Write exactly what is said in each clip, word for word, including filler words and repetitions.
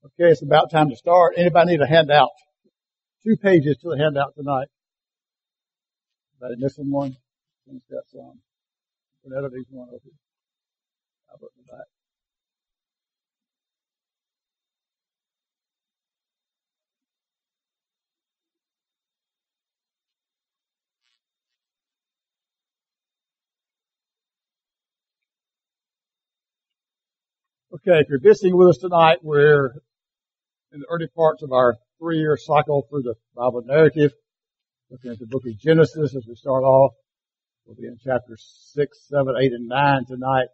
Okay, it's about time to start. Anybody need a handout? Two pages to the handout tonight. Anybody missing one? Who's got some? Whatever needs one over here. I'll put it back. Okay, if you're visiting with us tonight, we're in the early parts of our three-year cycle through the Bible narrative, looking at the book of Genesis as we start off. We'll be in chapters six, seven, eight, and nine tonight.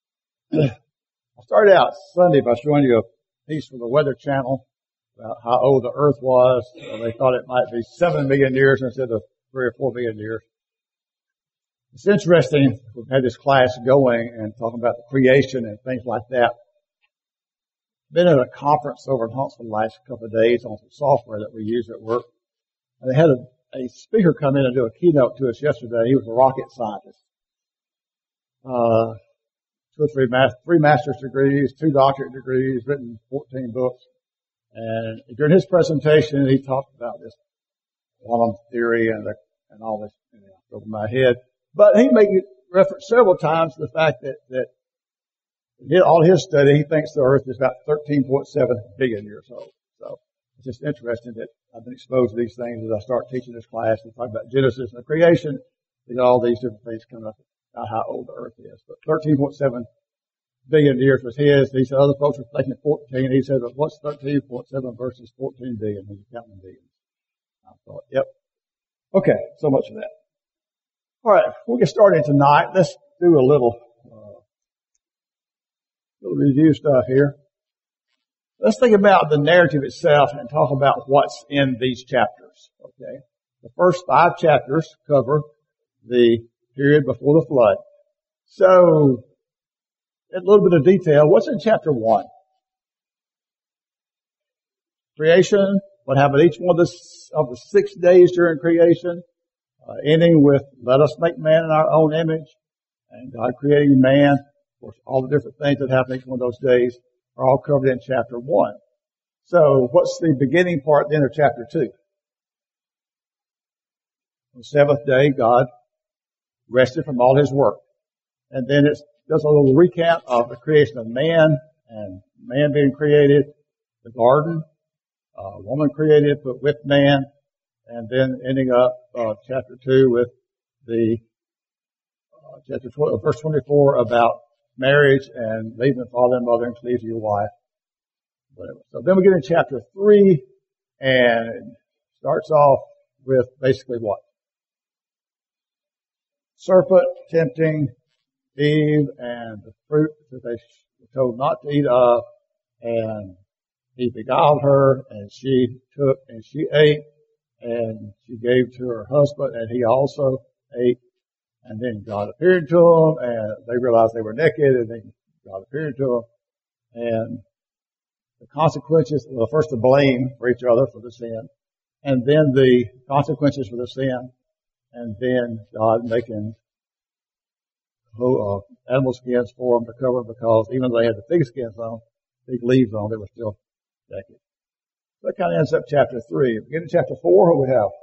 I started out Sunday by showing you a piece from the Weather Channel about how old the Earth was. So they thought it might be seven million years instead of three or four million years. It's interesting. We've had this class going and talking about the creation and things like that. Been at a conference over in Huntsville the last couple of days on some software that we use at work. And they had a, a speaker come in and do a keynote to us yesterday. He was a rocket scientist. Uh, two or three, mas- three master's degrees, two doctorate degrees, written fourteen books. And during his presentation, he talked about this quantum theory and the, and all this, you know, over my head. But he made reference several times to the fact that, that in all his study, he thinks the Earth is about thirteen point seven billion years old. So it's just interesting that I've been exposed to these things as I start teaching this class and talk about Genesis and the creation. You know, all these different things come up about how old the Earth is. But thirteen point seven billion years was his. He said other folks were thinking fourteen. He said, but what's thirteen point seven versus fourteen billion when you're counting billions? I thought, yep. Okay, so much of that. All right, we'll get started tonight. Let's do a little little review stuff here. Let's think about the narrative itself and talk about what's in these chapters. Okay. The first five chapters cover the period before the flood. So, a little bit of detail. What's in chapter one? Creation. What happened each one of the, of the six days during creation, uh, ending with, let us make man in our own image, and God creating man. Of course, all the different things that happen each one of those days are all covered in chapter one. So, what's the beginning part then of chapter two? On the seventh day, God rested from all his work. And then it does a little recap of the creation of man and man being created, the garden, uh, woman created, put with man, and then ending up uh, chapter two with the uh, chapter twelve, verse twenty-four about marriage and leaving father and mother and cleave to your wife, whatever. So then we get in chapter three, and it starts off with basically what? Serpent tempting Eve and the fruit that they were told not to eat of, and he beguiled her, and she took and she ate, and she gave to her husband, and he also ate. And then God appeared to them, and they realized they were naked, and then God appeared to them. And the consequences, well, first the blame for each other for the sin, and then the consequences for the sin, and then God making uh, animal skins for them to cover, because even though they had the pig skins on, big leaves on, they were still naked. So that kind of ends up chapter three. Beginning of chapter four, what we have?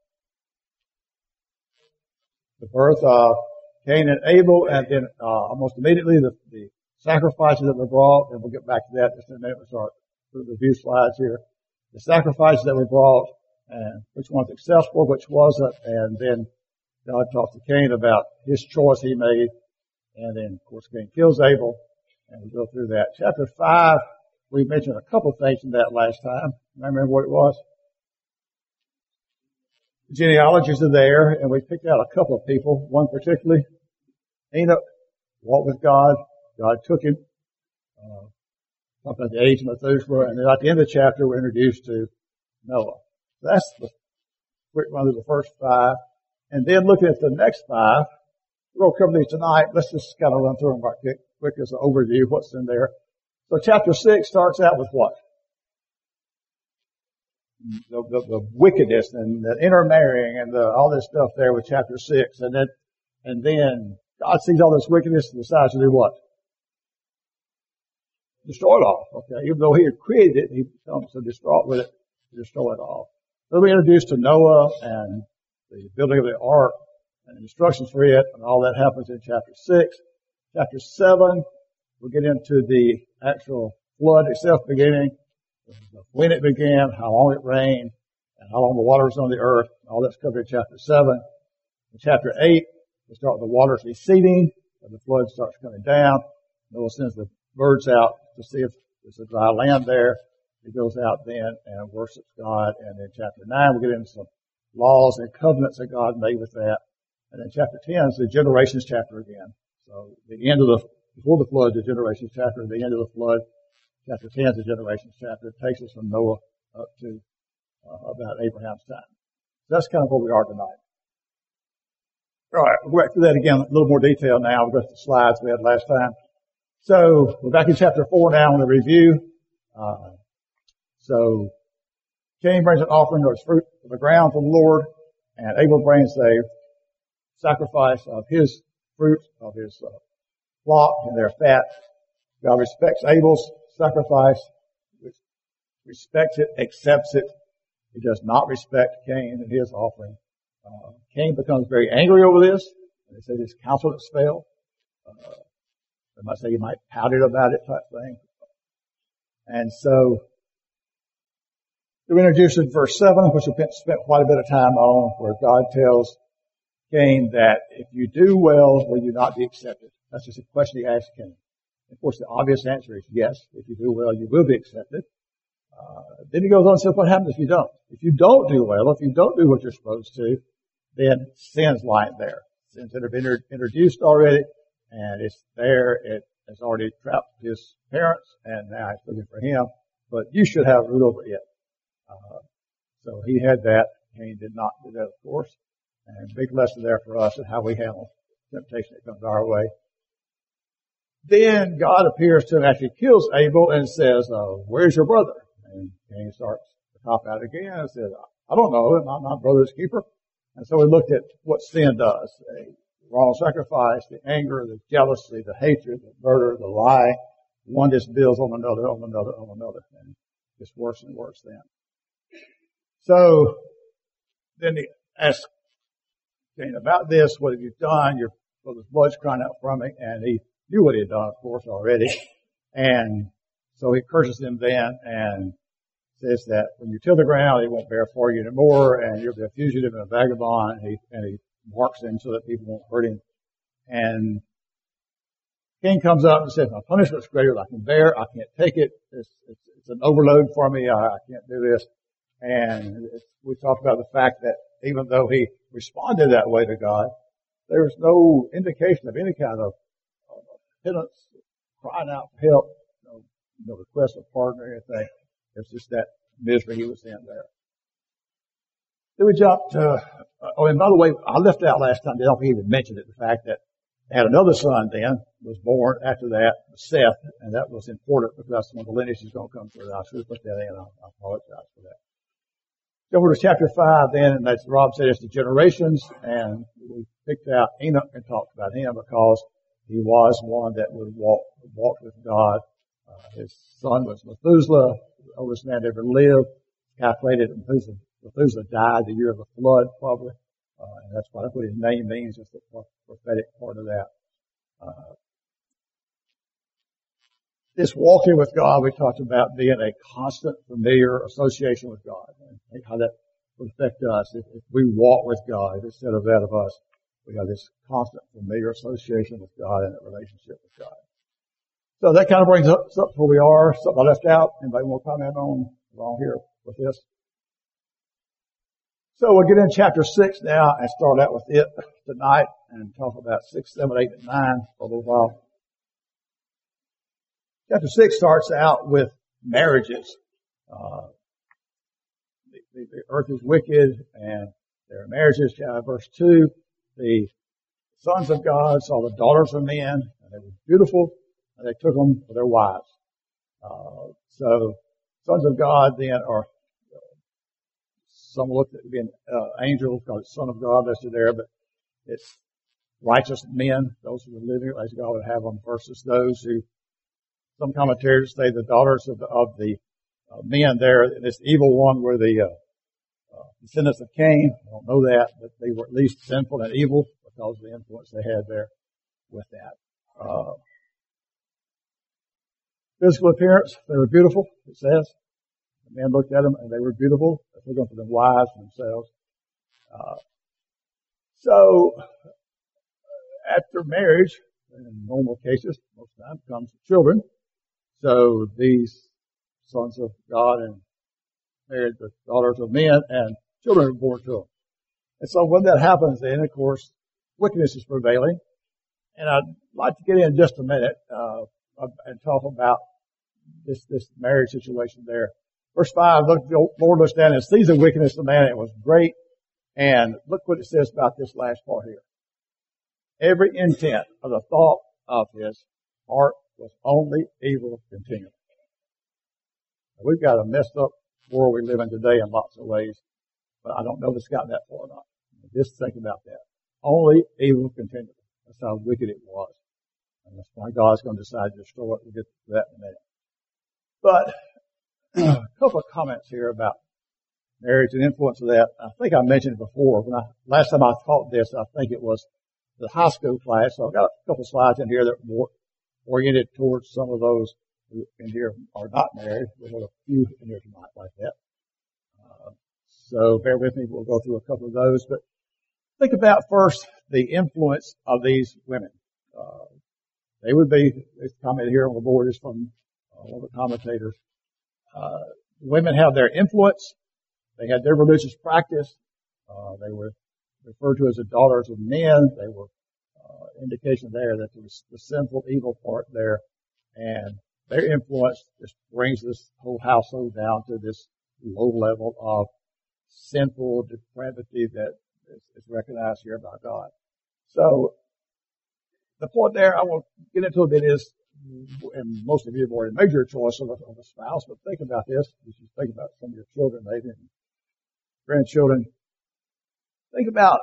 The birth of Cain and Abel, and then uh, almost immediately the, the sacrifices that were brought, and we'll get back to that just in a minute. We'll start through the review slides here. The sacrifices that were brought, and which one's acceptable, which wasn't, and then God talks to Cain about his choice he made, and then, of course, Cain kills Abel, and we go through that. Chapter five, we mentioned a couple of things in that last time. Remember what it was? Genealogies are there, and we picked out a couple of people, one particularly, Enoch, walked with God, God took him, uh, talked about the age of Methuselah, and then at the end of the chapter we're introduced to Noah. That's the quick run of the first five, and then looking at the next five, we're going to cover these tonight. Let's just kind of run through them right quick, quick as an overview, what's in there. So chapter six starts out with what? The, the, the wickedness and the intermarrying and the, all this stuff there with chapter six. And then, and then God sees all this wickedness and decides to do what? destroy it all. Okay, even though he had created it, he becomes so distraught with it to destroy it all. So we're introduced to Noah and the building of the ark and the instructions for it, and all that happens in chapter six. Chapter seven, we'll get into the actual flood itself beginning, when it began, how long it rained, and how long the water was on the earth. All that's covered in chapter seven. In chapter eight, we start with the waters receding, and the flood starts coming down. Noah sends the birds out to see if there's a dry land there. He goes out then and worships God. And in chapter nine, we get into some laws and covenants that God made with that. And then chapter ten is the generations chapter again. So the end of the, before the flood, the generations chapter, the end of the flood, chapter ten is the generations chapter. It takes us from Noah up to uh, about Abraham's time. So that's kind of where we are tonight. All right, we'll go back through that again in a little more detail now. We'll go to the slides we had last time. So we're back in chapter four now in the review. Uh, so Cain brings an offering of his fruit of the ground to the Lord, and Abel brings a sacrifice of his fruit of his uh, flock and their fat. God respects Abel's sacrifice, respects it, accepts it. He does not respect Cain and his offering. Uh, Cain becomes very angry over this. They say his countenance fell. Uh, they might say he might pouted about it type thing. And so, we're introduced in verse seven, which we spent quite a bit of time on, where God tells Cain that if you do well, will you not be accepted? That's just a question he asked Cain. Of course, the obvious answer is yes. If you do well, you will be accepted. Uh, then he goes on and says, what happens if you don't? If you don't do well, if you don't do what you're supposed to, then sin's lying there. Sins that have been inter- introduced already, and it's there. It has already trapped his parents, and now it's looking for him. But you should have root over it. Uh, so he had that. Cain did not do that, of course. And big lesson there for us in how we handle temptation that comes our way. Then God appears to him after he kills Abel and says, uh, where's your brother? And Cain starts to cop out again and says, I don't know. I'm not my brother's keeper. And so we looked at what sin does. A wrong sacrifice, the anger, the jealousy, the hatred, the murder, the lie. One just builds on another, on another, on another. And it's worse and worse then. So then he asked Cain about this. What have you done? Your brother's blood's crying out from me. And he knew what he had done, of course, already. And so he curses him then and says that when you till the ground, he won't bear for you anymore, and you'll be a fugitive and a vagabond. And he, and he marks him so that people won't hurt him. And Cain comes up and says, my punishment's greater than I can bear. I can't take it. It's, it's, it's an overload for me. I, I can't do this. And it's, we talked about the fact that even though he responded that way to God, there was no indication of any kind of uh, penance, crying out for help, no, no request of pardon or anything. It's just that misery he was in there. Then we jumped to, uh, oh, and by the way, I left out last time, I don't think he even mentioned it, the fact that they had another son then, was born after that, Seth, and that was important because that's when the lineage is going to come through. I should have put that in. I, I apologize for that. Go over to chapter five then, and as Rob said, it's the generations, and we picked out Enoch and talked about him because he was one that would walk, walk with God. Uh, his son was Methuselah, the oldest man to ever live. Calculated Methuselah, Methuselah died the year of the flood, probably. Uh, and that's what, what his name means, just the prophetic part of that. Uh, this walking with God, we talked about being a constant, familiar association with God, and how that would affect us if, if we walk with God instead of that of us. We have this constant, familiar association with God and a relationship with God. So that kind of brings us up to where we are. Something I left out. Anybody want to comment on along here with this? So we'll get in chapter six now and start out with it tonight and talk about six, seven, eight, and nine for a little while. Chapter six starts out with marriages. Uh, the, the, the earth is wicked and there are marriages. Uh, verse two, the sons of God saw the daughters of men and they were beautiful and they took them for their wives. Uh, so sons of God then are, some look at being uh, angels because it's son of God listed there, but it's righteous men, those who are living as God would have them, versus those who some commentators say the daughters of the, of the uh, men there, this evil one were the uh, uh, descendants of Cain. I don't know that, but they were at least sinful and evil because of the influence they had there with that. Uh, physical appearance, they were beautiful, it says. The men looked at them and they were beautiful. They took them for their wives and themselves. Uh, so, after marriage, in normal cases, most of the time comes children. So these sons of God and married the daughters of men, and children are born to them. And so when that happens, then of course wickedness is prevailing. And I'd like to get in just a minute uh, and talk about this this marriage situation there. Verse five, look, the Lord looks down and sees the wickedness of man. It was great. And look what it says about this last part here. Every intent of the thought of his heart was only evil continually. We've got a messed up world we live in today in lots of ways, but I don't know if it's gotten that far or not. Just think about that. Only evil continually. That's how wicked it was. And that's why God's going to decide to destroy it. We'll get to that in a minute. But a couple of comments here about marriage and influence of that. I think I mentioned it before. When I, last time I taught this, I think it was the high school class. So I've got a couple of slides in here that are more oriented towards some of those who in here are not married. We have a few in here tonight like that. Uh, so bear with me. We'll go through a couple of those. But think about first the influence of these women. Uh, they would be, this comment here on the board is from uh, one of the commentators. Uh, women have their influence. They had their religious practice. Uh, they were referred to as the daughters of men. They were uh, indication there that there was the sinful, evil part there, and their influence just brings this whole household down to this low level of sinful depravity that is, is recognized here by God. So the point there I want to get into a bit is, and most of you have already made your choice of a, of a spouse, but think about this. You should think about some of your children, maybe, and grandchildren. Think about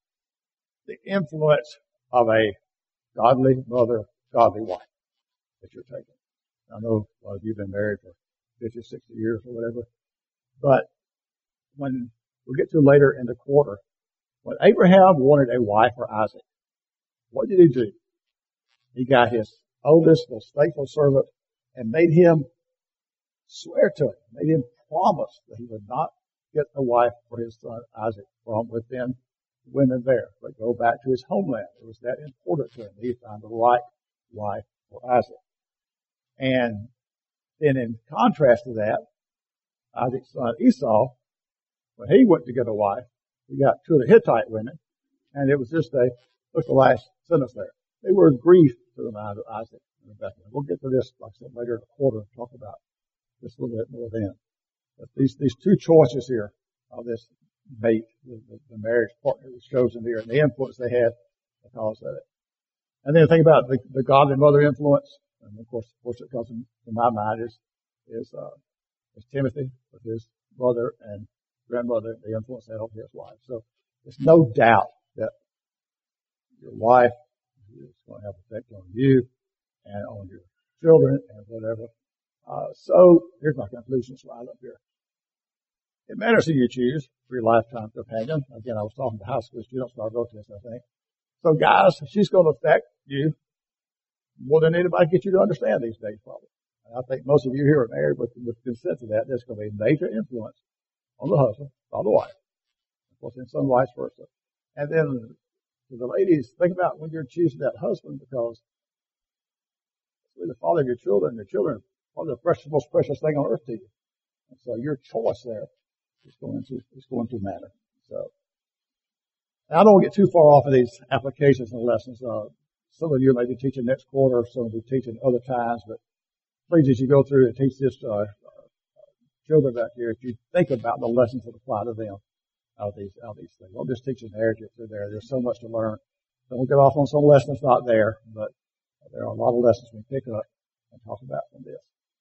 the influence of a godly mother, godly wife that you're taking. I know a lot of you have been married for fifty, sixty years or whatever, but when we get to later in the quarter, when Abraham wanted a wife for Isaac, what did he do? He got his oldest, most faithful servant and made him swear to it, made him promise that he would not get a wife for his son Isaac from within women there, but go back to his homeland. It was that important to him. He found the right wife for Isaac. And then in contrast to that, Isaac's son Esau, when he went to get a wife, he got two of the Hittite women, and it was just a, look at the last sentence there. They were a grief to the mind of Isaac and Rebekah. We'll get to this, like I said, later in the quarter and talk about this a little bit more then. But these, these two choices here of this mate, the, the, the marriage partner was chosen here, and the influence they had because of it. And then think about the, the godly mother influence. And of course, of course, it comes in, in my mind is, is, uh, is Timothy with his mother and grandmother, the influence they had over his wife. So there's no doubt that your wife is going to have effect on you and on your children and whatever. Uh, so here's my conclusion slide up here. It matters who you choose for your lifetime companion. Again, I was talking to high school students when I wrote this, I think. So guys, she's going to affect you more than anybody gets you to understand these days, probably. And I think most of you here are married with, with consent to that. There's going to be a major influence on the husband, on the wife. Of course, and some vice versa. And then to the ladies, think about when you're choosing that husband, because it's the father of your children. Your children are the precious, most precious thing on earth to you. And so your choice there is going to is going to matter. So I don't want to get too far off of these applications and lessons. Uh, some of you may be teaching next quarter, some of you teaching other times, but please, as you go through and teach this uh, uh, children back here, if you think about the lessons that apply to them out of these out of these things. Don't just teach a narrative through there. There's so much to learn. Don't get off on some lessons not there, but there are a lot of lessons we pick up and talk about from this.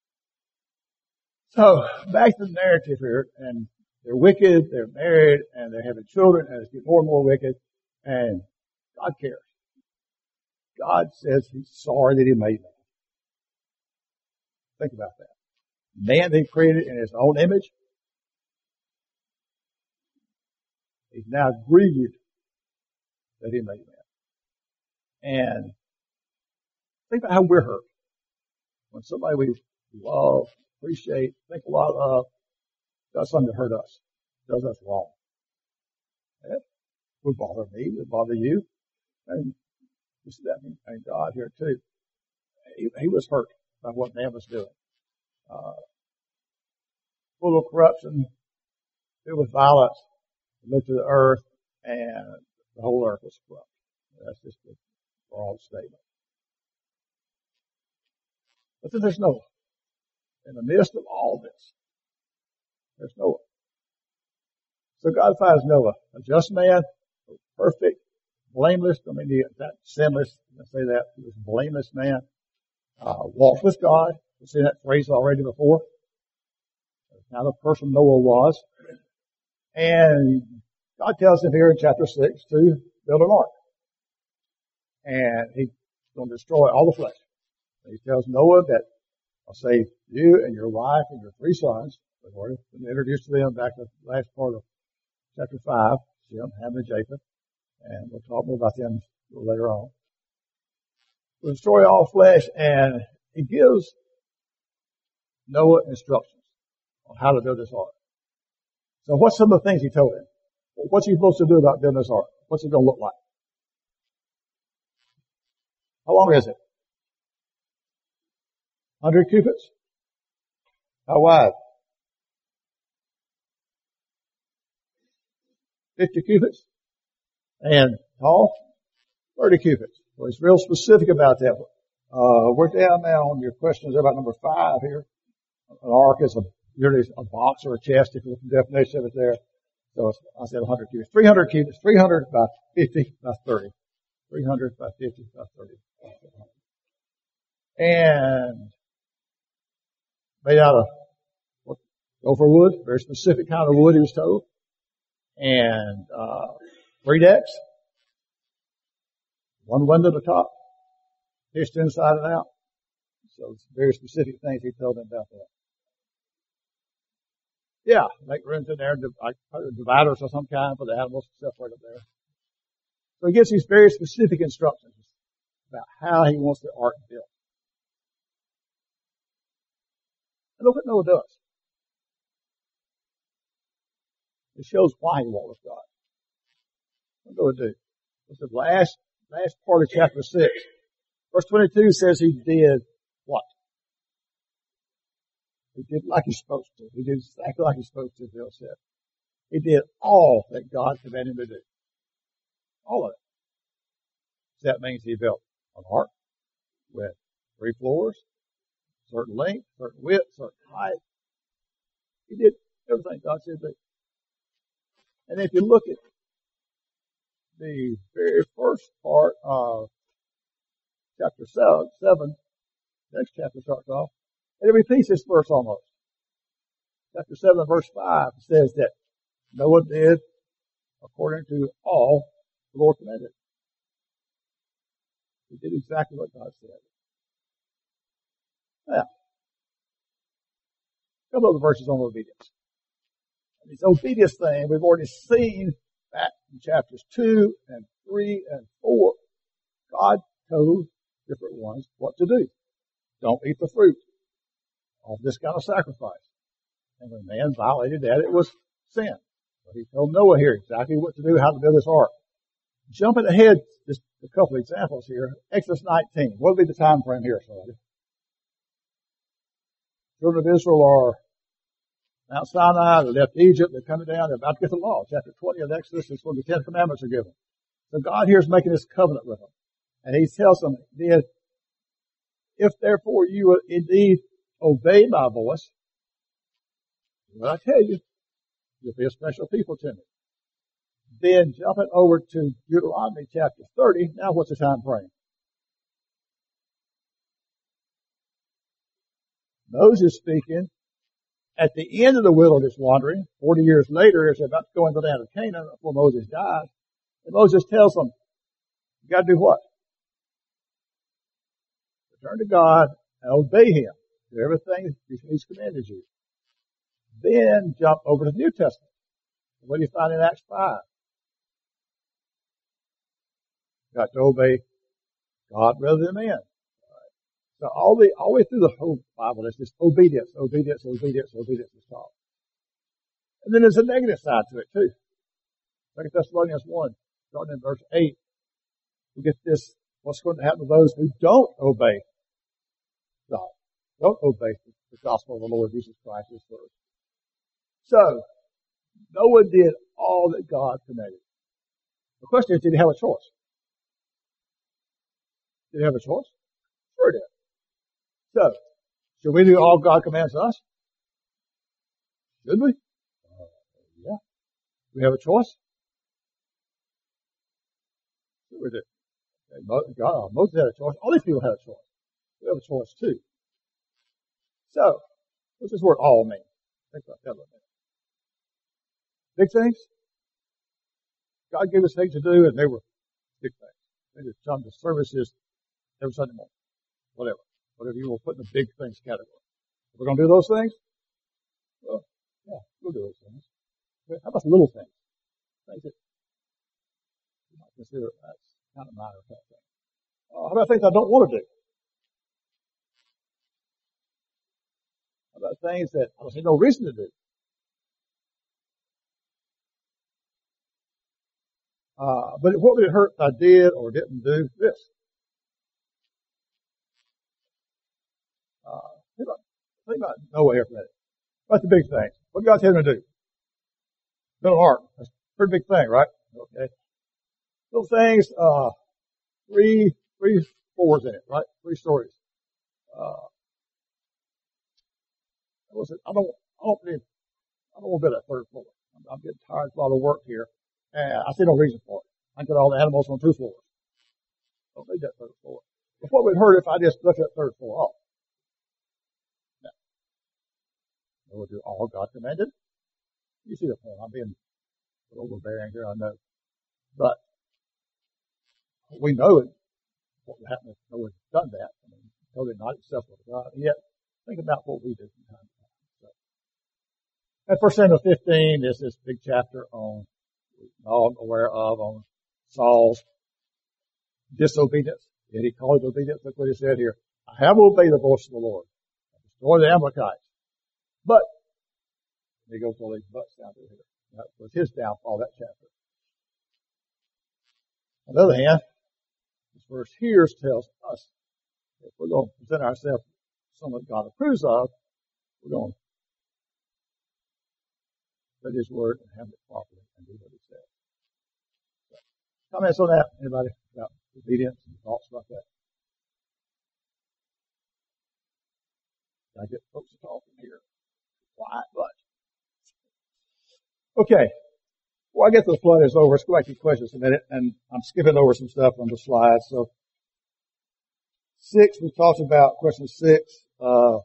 So back to the narrative here, and they're wicked, they're married, and they're having children, and it's getting more and more wicked, and God cares. God says He's sorry that He made them. Think about that. Man he created in his own image. He's now grieved that he made man. And think about how we're hurt. When somebody we love, appreciate, think a lot of, does something to hurt us, does us wrong. That would bother me, would bother you. And you see that in God here too. He, he was hurt by what man was doing. Uh, full of corruption, filled with violence, looked to the earth, and the whole earth was corrupt. That's just a broad statement. But then there's Noah. In the midst of all this, there's Noah. So God finds Noah, a just man, perfect, blameless. I mean, he, that sinless, I say that, he was a blameless man. Uh, walked with God. We've seen that phrase already before. That's how the person Noah was. And God tells him here in chapter six to build an ark. And he's going to destroy all the flesh. And he tells Noah that I'll save you and your wife and your three sons. We've already been introduced to them back to the last part of chapter five, Shem, Ham, and Japheth. And we'll talk more about them a little later on. We'll destroy all flesh, and he gives Noah instructions on how to build this ark. So what's some of the things he told him? What's he supposed to do about building this ark? What's it going to look like? How long is it? one hundred cubits? How wide? fifty cubits? And tall? thirty cubits. So he's real specific about that. Uh, we're down now on your questions about number five here. An ark is a, usually a box or a chest, if you look at the definition of it there. So it's, I said one hundred cubits. three hundred cubits. three hundred by fifty by thirty. three hundred by fifty by thirty. And made out of what, gopher wood, very specific kind of wood he was told. And, uh, three decks. One window at the top. Pitched inside and out. So it's very specific things he told them about that. Yeah, make rooms in there, like dividers of some kind for the animals to separate up there. So he gives these very specific instructions about how he wants the ark built. And look what Noah does. It shows why he walked with God. What Noah do? It's the last, last part of chapter six. Verse twenty-two says he did what? He did like he's supposed to. He did exactly like he's supposed to, Bill said. He did all that God commanded him to do. All of it. So that means he built an ark with three floors, certain length, certain width, certain height. He did everything God said to do. And if you look at the very first part of chapter seven, seven, next chapter starts off, and it repeats this verse almost. Chapter seven, verse five says that Noah did according to all the Lord commanded. He did exactly what God said. Now, a couple of the verses on obedience. And this obedience thing we've already seen back in chapters two and three and four. God told different ones what to do. Don't eat the fruit of this kind of sacrifice. And when man violated that, it was sin. So he told Noah here exactly what to do, how to build this ark. Jumping ahead, just a couple of examples here. Exodus nineteen. What would be the time frame here, somebody? Children of Israel are Mount Sinai, they left Egypt, they're coming down, they're about to get the law. Chapter twenty of Exodus is when the Ten Commandments are given. So God here is making this covenant with them. And he tells them, if therefore you will indeed obey my voice, what I tell you, you'll be a special people to me. Then jumping over to Deuteronomy chapter thirty, now what's the time frame? Moses speaking at the end of the wilderness wandering, forty years later, as they're about to go into the land of Canaan before Moses dies, and Moses tells them, you gotta do what? Return to God and obey Him. Do everything He's commanded you. Then jump over to the New Testament. What do you find in Acts five? You got to obey God rather than men. So all the, all the way through the whole Bible, it's just obedience, obedience, obedience, obedience is taught. And then there's a negative side to it too. Second Thessalonians one, starting in verse eight, we get this, what's going to happen to those who don't obey God, don't obey the gospel of the Lord Jesus Christ His word. So, Noah did all that God commanded. The question is, did he have a choice? Did he have a choice? Sure he did. So, should we do all God commands us? Should we? Uh, yeah. Do we have a choice? Sure we do. Okay, God, Moses had a choice. All these people had a choice. We have a choice too. So, what's this word all mean? Think about that a minute. Big things? God gave us things to do, and they were big things. They just come to services every Sunday morning. Whatever. Whatever you will put in the big things category. If we're going to do those things, well, yeah, we'll do those things. Okay, how about the little things? Things that you might consider that's kind of minor type thing. Uh, how about things I don't want to do? How about things that I don't see no reason to do? Uh, but what would it hurt if I did or didn't do this? Uh, think about, think about Noah here for a minute. What's the big thing? What did God tell him to do? Build an ark. That's a pretty big thing, right? Okay. Little things, uh, three, three floors in it, right? Three stories. Uh, what was it? I don't, I don't, need, I don't want to build that third floor. I'm, I'm getting tired of a lot of work here. And I see no reason for it. I can get all the animals on two floors. Don't need that third floor. But what would hurt if I just left that third floor off? No. I would do all God commanded. You see the point. I'm being a little overbearing here, I know. But we know it, what would happen if no one had done that. I mean, totally not acceptable to God. And yet, think about what we do from time to time. So, and First Samuel fifteen is this big chapter on, we're all aware of, on Saul's disobedience. Yet he called it obedience. Look what he said here. I have obeyed the voice of the Lord. I destroyed the Amalekites. But, he goes all these buts down through here. That was his downfall, that chapter. On the other hand, this verse here tells us if we're going to present ourselves someone that God approves of, we're going to read His Word and handle it properly and do what He says. So, comments on that? Anybody about obedience and thoughts about that? I get folks to talk in here. Quiet, but. Okay. Before I get to the flood is over, let's go back to your questions a minute, and I'm skipping over some stuff on the slides. So, six, we talked about question six. Uh,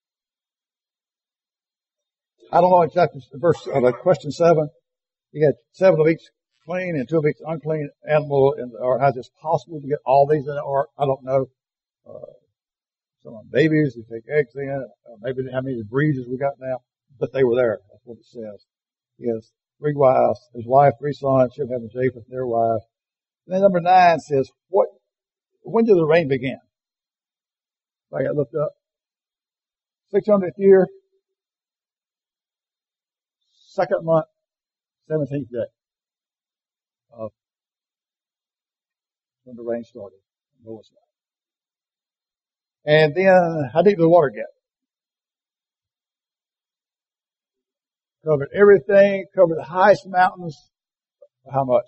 I don't know exactly verse, uh, question seven. You had seven of each clean and two of each unclean animal in the ark. How is it possible to get all these in the ark? I don't know. Uh, some of them babies, they take eggs in. Uh, maybe how many breeds we got now, but they were there. That's what it says. He has three wives, his wife, three sons, Shem, Ham, and Japheth, their wives. And then number nine says, what, when did the rain begin? I got looked up. six hundredth year, second month, seventeenth day of when the rain started. Noah's life. And then, how deep did the water get? Covered everything, covered the highest mountains. How much?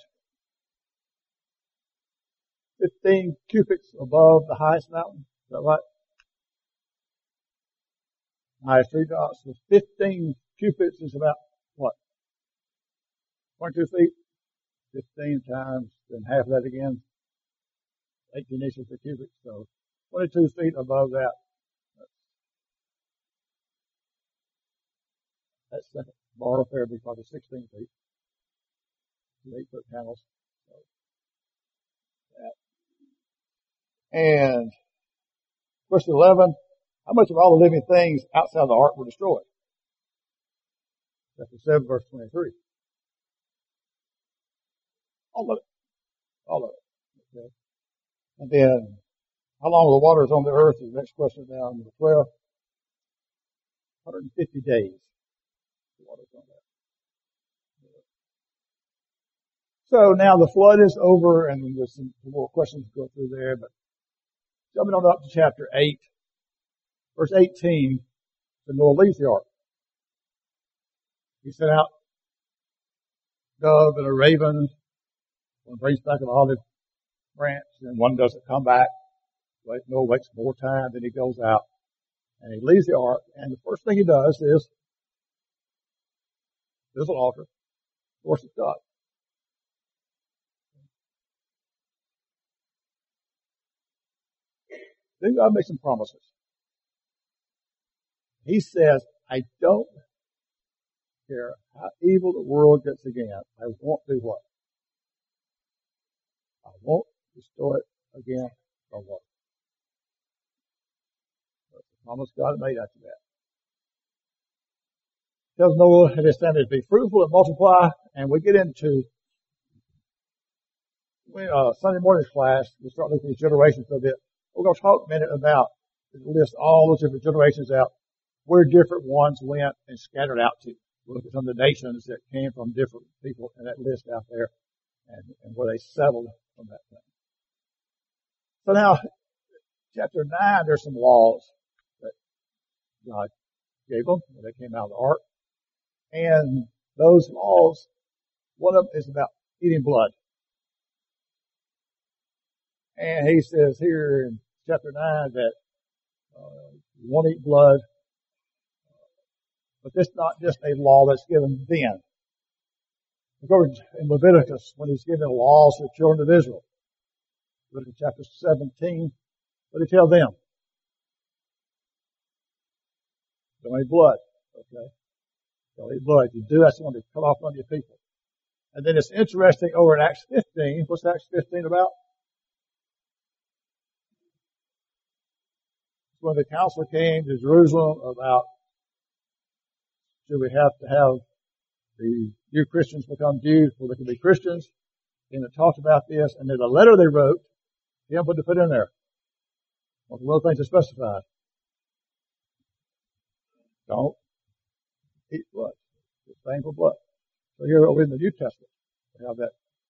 fifteen cubits above the highest mountain. Is that right? Highest three dots. So fifteen cubits is about what? twenty-two feet? fifteen times, then half of that again. eighteen inches per cubit. So twenty-two feet above that. That's second bar up there, be probably sixteen feet. Eight foot panels. So, that. And question eleven, how much of all the living things outside the ark were destroyed? Chapter seven, verse twenty-three. All of it. All of it. Okay. And then, how long were the waters on the earth? Is the next question down, number twelve. one hundred fifty days. The waters on there. So now the flood is over, and there's some more questions to go through there, but jumping on up to chapter eight, verse eighteen, the Noah leaves the ark. He sent out a dove and a raven, one brings back an olive branch, and one doesn't come back. Noah waits more time, then he goes out, and he leaves the ark, and the first thing he does is, there's an altar, worships God. Then God makes some promises. He says, I don't care how evil the world gets again. I won't do what? I won't destroy it again or what? That's the promise God made after that. Tells Noah and his family to be fruitful and multiply, and we get into uh, Sunday morning's class. We start looking at generations a bit. We're going to talk a minute about, list all those different generations out, where different ones went and scattered out to. We'll look at some of the nations that came from different people in that list out there, and, and where they settled from that thing. So now, chapter nine, there's some laws that God gave them when they came out of the ark. And those laws, one of them is about eating blood. And he says here in chapter nine that uh, you won't eat blood. But this is not just a law that's given then. Look in Leviticus, when he's giving the laws to the children of Israel. Leviticus chapter seventeen, what did he tell them? Don't eat blood. Okay? Don't eat blood. If you do, that's going to be cut off from your people. And then it's interesting over in Acts fifteen. What's Acts fifteen about? When the council came to Jerusalem about should we have to have the Jew Christians become Jews before they can be Christians, and it talked about this, and there's a letter they wrote, him put to put in there. Well, the little things are specified. Don't eat blood. It's same for blood. So here over in the New Testament, we have that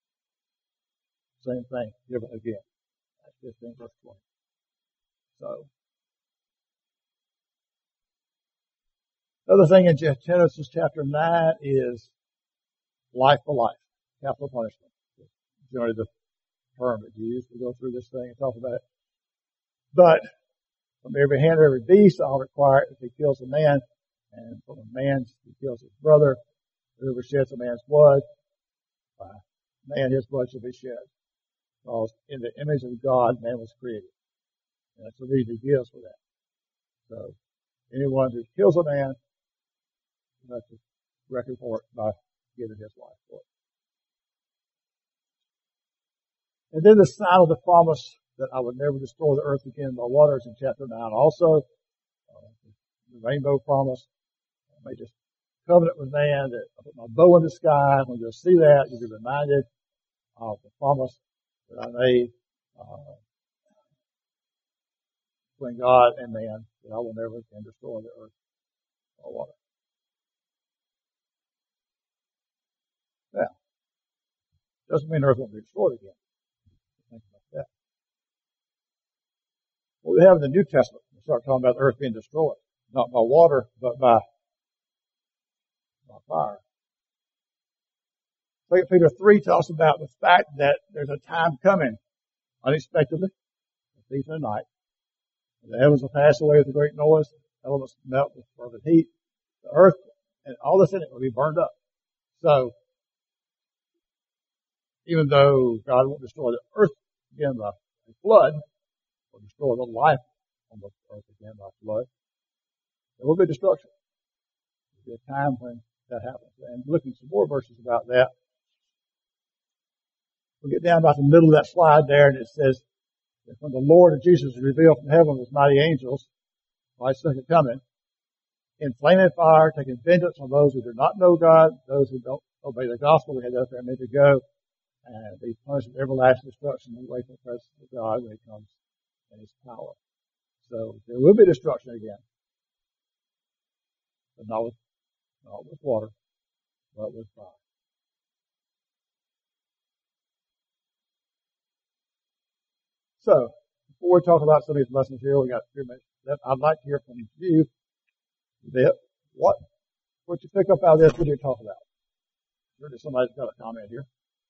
same thing given again. Acts fifteen, verse twenty. So, another thing in Genesis chapter nine is life for life, capital punishment. Generally the term that's used to go through this thing and talk about it. But from every hand of every beast, I'll require it if he kills a man, and from a man if he kills his brother, whoever sheds a man's blood, by man his blood shall be shed. Because in the image of God, man was created. And that's the reason he gives for that. So, anyone who kills a man, you have to reckon for it by giving his life for it. And then the sign of the promise that I would never destroy the earth again by waters in chapter nine also. Uh, the rainbow promise. I made this covenant with man that I put my bow in the sky. When you'll see that, you'll be reminded of the promise that I made uh, between God and man that I will never again destroy the earth or water. Now, doesn't mean the earth won't be destroyed again. Think about that. What we have in the New Testament, we start talking about the earth being destroyed, not by water, but by, by fire. Second Peter three talks about the fact that there's a time coming unexpectedly, a thief in the night. The heavens will pass away with the great noise, the elements melt with fervent heat, the earth and all that's in it will be burned up. So, even though God won't destroy the earth again by flood, or destroy the life on the earth again by flood, there will be destruction. There will be a time when that happens. And looking at some more verses about that, we'll get down about the middle of that slide there, and it says, that when the Lord Jesus is revealed from heaven with mighty angels, Christ's second coming, in flaming fire, taking vengeance on those who do not know God, those who don't obey the gospel. We had that there a minute ago, and be punished with everlasting destruction away from the presence of God when He comes in His power. So there will be destruction again, but not with, not with water, but with fire. So, before we talk about some of these lessons here, we got three minutes left. I'd like to hear from you that what, what you pick up out of this, what do you talk about? Sure, there's somebody's got a comment here.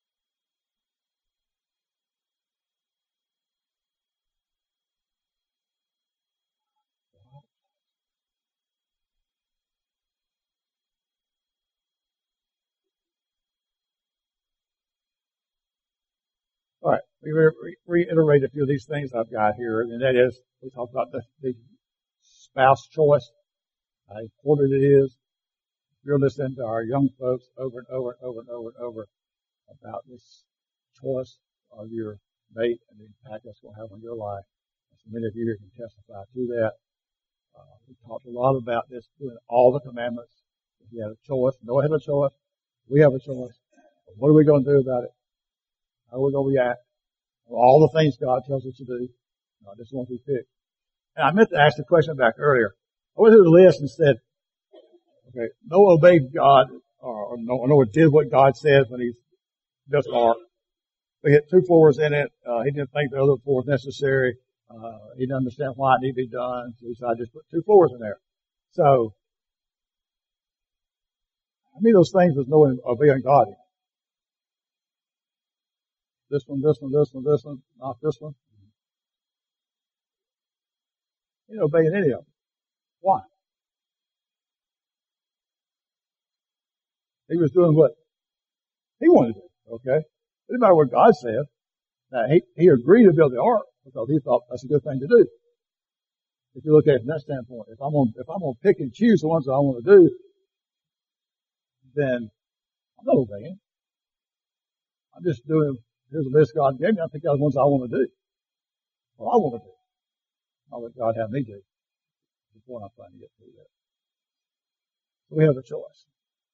All right, we re- reiterate a few of these things I've got here, and that is, we talk about the, the spouse choice, how important it is. You're listening to our young folks over and over and over and over and over about this choice of your mate and the impact that's going to have on your life. And so many of you here can testify to that. Uh, we talked a lot about this, doing all the commandments. If you have a choice, Noah had a choice, we have a choice. But what are we going to do about it? How are we going to react? Well, all the things God tells us to do. No, this ones we pick. And I meant to ask the question back earlier. I went through the list and said, okay, Noah obeyed God, or, or Noah did what God says when he built the ark. We hit two floors in it. Uh, he didn't think the other floor was necessary. Uh, he didn't understand why it needed to be done. So he decided to just put two floors in there. So, how many of those things was Noah obeying God in? This one, this one, this one, this one, not this one. He didn't obey in any of them. Why? He was doing what he wanted to do, okay? It didn't matter what God said. Now, he, he agreed to build the ark because he thought that's a good thing to do. If you look at it from that standpoint, if I'm going, if I'm going to pick and choose the ones that I want to do, then I'm not obeying. I'm just doing, here's the list God gave me. I think those are the ones I want to do. What I want to do. Not what God had me do. That's the point I'm trying to get through there. So we have a choice.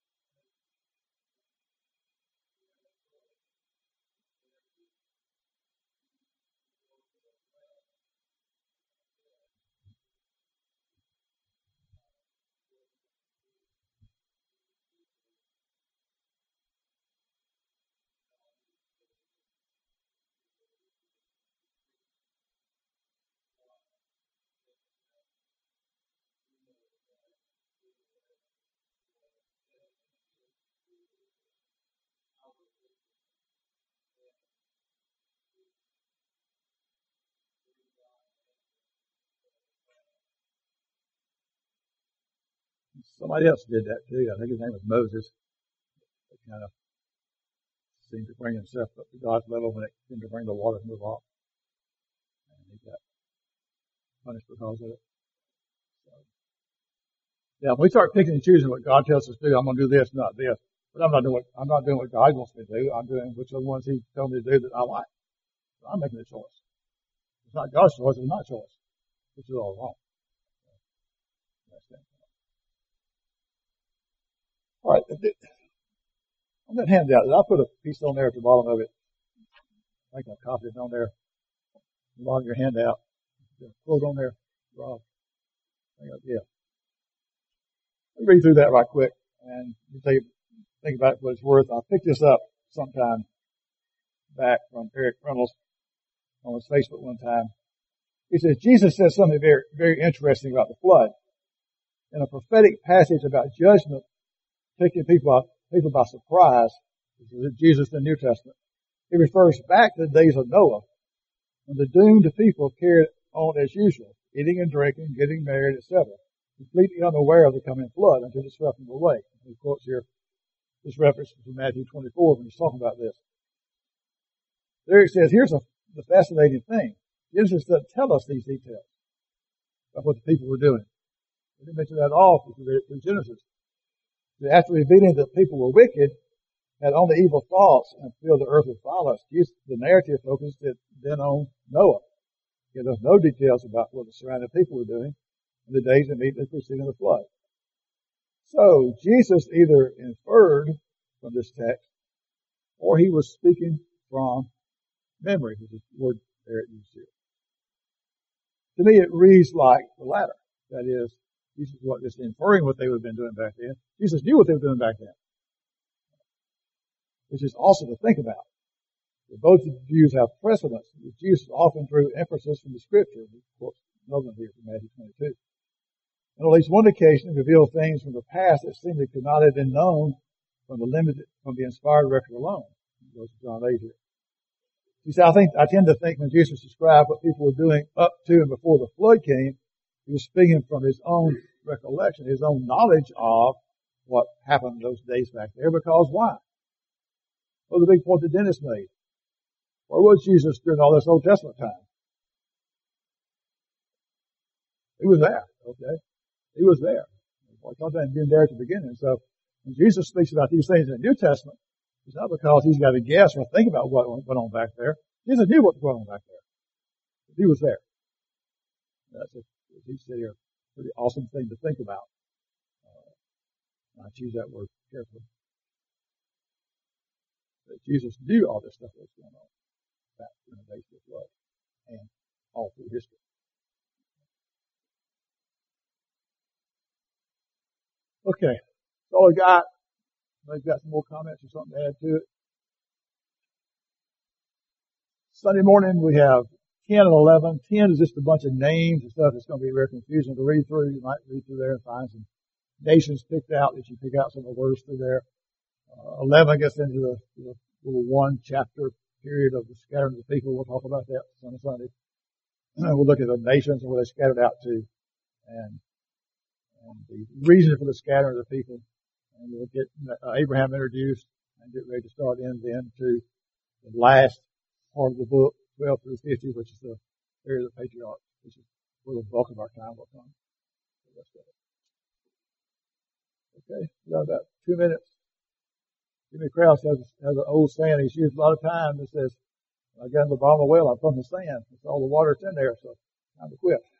Somebody else did that too. I think his name was Moses. He kind of seemed to bring himself up to God's level when it seemed to bring the water from the rock. And he got punished because of it. So, yeah, when we start picking and choosing what God tells us to do, I'm going to do this, not this. But I'm not doing what, I'm not doing what God wants me to do. I'm doing which are the ones He told me to do that I like. So I'm making a choice. It's not God's choice, it's my choice. Which is all wrong. All right. On that handout, I put a piece on there at the bottom of it. I think I copied it on there. At the bottom of your handout. There's a quote on there. Rob. Yeah. Let me read through that right quick and think, think about what it's worth. I picked this up sometime back from Eric Reynolds on his Facebook one time. He says, Jesus says something very, very interesting about the flood. In a prophetic passage about judgment, taking people by, people by surprise, this is Jesus in the New Testament. He refers back to the days of Noah, when the doomed people carried on as usual, eating and drinking, getting married, et cetera, completely unaware of the coming flood until it swept them away. He quotes here this reference from Matthew twenty-four when he's talking about this. There it says, here's a, the fascinating thing. Jesus doesn't tell us these details about what the people were doing. He didn't mention that at all through Genesis. After revealing that people were wicked, had only evil thoughts, and filled the earth with violence, the narrative focused it then on Noah. It gives us no details about what the surrounding people were doing, in the days immediately preceding the flood. So Jesus either inferred from this text, or he was speaking from memory, which is the word there it used here. To me, it reads like the latter. That is, Jesus was just inferring what they would have been doing back then. Jesus knew what they were doing back then, which is also to think about. Both views have precedence. Jesus often drew emphasis from the Scripture. Of course, another one here from Matthew twenty-two. On at least one occasion, he revealed things from the past that seemingly could not have been known from the limited, from the inspired record alone. It goes to John eight here. You see, I think, I tend to think when Jesus described what people were doing up to and before the flood came, he was speaking from his own recollection, his own knowledge of what happened those days back there. Because why? What was the big point that Dennis made? Where was Jesus during all this Old Testament time? He was there, okay? He was there. I thought that being there at the beginning. So when Jesus speaks about these things in the New Testament, it's not because he's got to guess or think about what went on back there. Jesus knew what was going on back there. He was there. That's a, as he said here, a pretty awesome thing to think about. Uh, I choose that word carefully. That Jesus knew all this stuff that was going on back in the days of the flood and all through history. Okay, that's all I got. Maybe got some more comments or something to add to it. Sunday morning we have ten and eleven. ten is just a bunch of names and stuff. It's going to be very confusing to read through. You might read through there and find some nations picked out that you pick out some of the words through there. Uh, eleven gets into the, the little one chapter period of the scattering of the people. We'll talk about that on Sunday. We'll look at the nations and where they scattered out to, and, and the reason for the scattering of the people. And we'll get uh, Abraham introduced and get ready to start in then to the last part of the book, twelve through fifty, which is the area of the patriarchs, which is where the bulk of our time will come. Okay, we got about two minutes. Jimmy Krause has, has an old saying he's used a lot of time that says, when I got in the bottom of the well, I pumped the sand. It's all the water that's in there, so time to quit.